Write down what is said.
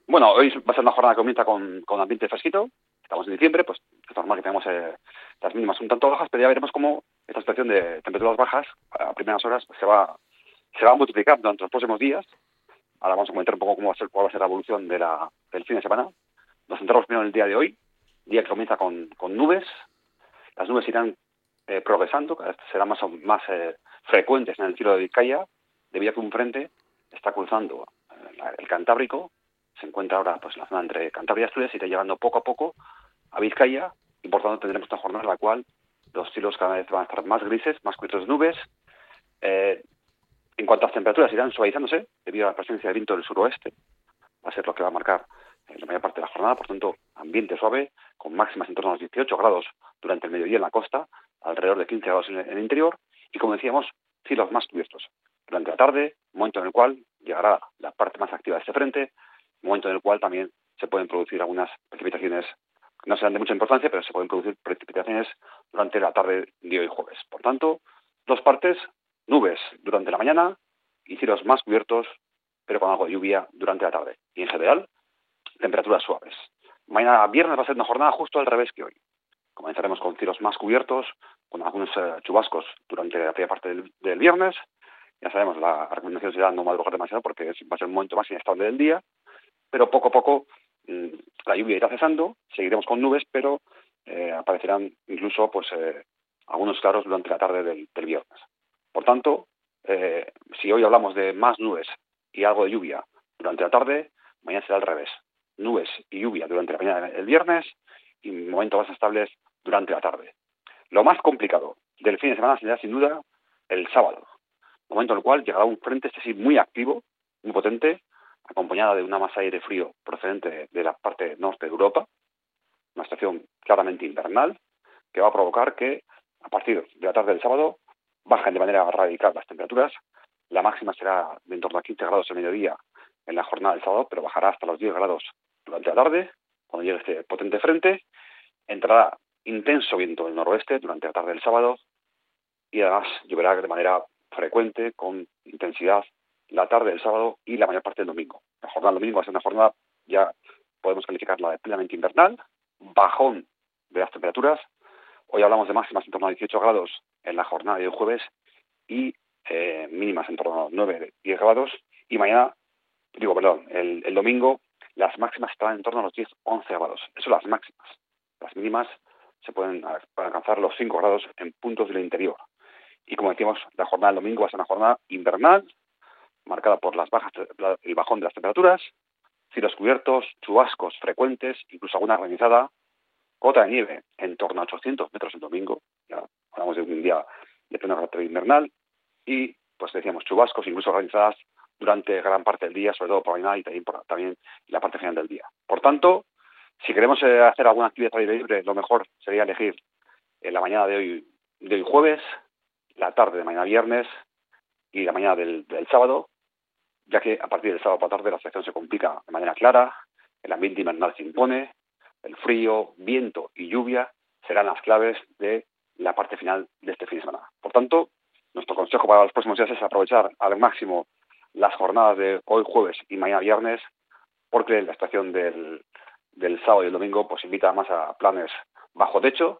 Bueno, hoy va a ser una jornada que comienza con ambiente fresquito. Estamos en diciembre, pues es normal que tengamos las mínimas un tanto bajas, pero ya veremos cómo esta situación de temperaturas bajas a primeras horas pues, se va a multiplicar durante los próximos días. Ahora vamos a comentar un poco cuál va a ser la evolución del fin de semana. Nos centramos primero en el día de hoy, día que comienza con nubes. Las nubes irán progresando, cada vez serán más frecuentes en el cielo de Vizcaya, debido a que un frente está cruzando el Cantábrico. Se encuentra ahora pues en la zona entre Cantabria y Asturias y está llegando poco a poco a Vizcaya, y por tanto tendremos una jornada en la cual los cielos cada vez van a estar más grises, más cubiertos de nubes. En cuanto a las temperaturas, irán suavizándose debido a la presencia de viento del suroeste. Va a ser lo que va a marcar la mayor parte de la jornada, por tanto, ambiente suave, con máximas en torno a los 18 grados durante el mediodía en la costa, alrededor de 15 grados en el interior, y como decíamos, cielos más cubiertos. Durante la tarde, momento en el cual llegará la parte más activa de este frente, momento en el cual también se pueden producir algunas precipitaciones, no serán de mucha importancia, pero se pueden producir precipitaciones durante la tarde de hoy jueves. Por tanto, dos partes, nubes durante la mañana y cielos más cubiertos, pero con algo de lluvia durante la tarde. Y en general, temperaturas suaves. Mañana viernes va a ser una jornada justo al revés que hoy. Comenzaremos con cielos más cubiertos, con algunos chubascos durante la primera parte del viernes. Ya sabemos, la recomendación será no madrugar demasiado porque va a ser un momento más inestable del día, pero poco a poco la lluvia irá cesando, seguiremos con nubes, pero aparecerán incluso algunos claros durante la tarde del viernes. Por tanto, si hoy hablamos de más nubes y algo de lluvia durante la tarde, mañana será al revés. Nubes y lluvia durante la mañana del viernes y momentos más estables durante la tarde. Lo más complicado del fin de semana será sin duda el sábado, momento en el cual llegará un frente este sí muy activo, muy potente, acompañada de una masa de aire frío procedente de la parte norte de Europa, una situación claramente invernal, que va a provocar que a partir de la tarde del sábado bajen de manera radical las temperaturas. La máxima será de en torno a 15 grados al mediodía en la jornada del sábado, pero bajará hasta los 10 grados durante la tarde, cuando llegue este potente frente. Entrará intenso viento del noroeste durante la tarde del sábado y además lloverá de manera frecuente, con intensidad, la tarde del sábado y la mayor parte del domingo. La jornada del domingo va a ser una jornada, ya podemos calificarla de plenamente invernal, bajón de las temperaturas. Hoy hablamos de máximas en torno a 18 grados en la jornada de hoy jueves y mínimas en torno a 9-10 grados. Y mañana, el domingo, las máximas estarán en torno a los 10-11 grados. Eso son las máximas. Las mínimas se pueden alcanzar los 5 grados en puntos del interior. Y como decíamos, la jornada del domingo va a ser una jornada invernal, marcada por el bajón de las temperaturas, cielos cubiertos, chubascos frecuentes, incluso alguna granizada, cota de nieve en torno a 800 metros el domingo. Ya hablamos de un día de pleno carácter invernal. Y, pues decíamos, chubascos, incluso granizadas durante gran parte del día, sobre todo por la mañana y también la parte final del día. Por tanto, si queremos hacer alguna actividad al aire libre, lo mejor sería elegir en la mañana de hoy jueves, la tarde de mañana viernes y la mañana del sábado, ya que a partir del sábado por la tarde la situación se complica de manera clara, el ambiente invernal se impone, el frío, viento y lluvia serán las claves de la parte final de este fin de semana. Por tanto, nuestro consejo para los próximos días es aprovechar al máximo las jornadas de hoy jueves y mañana viernes, porque la estación del sábado y el domingo pues invita más a planes bajo techo,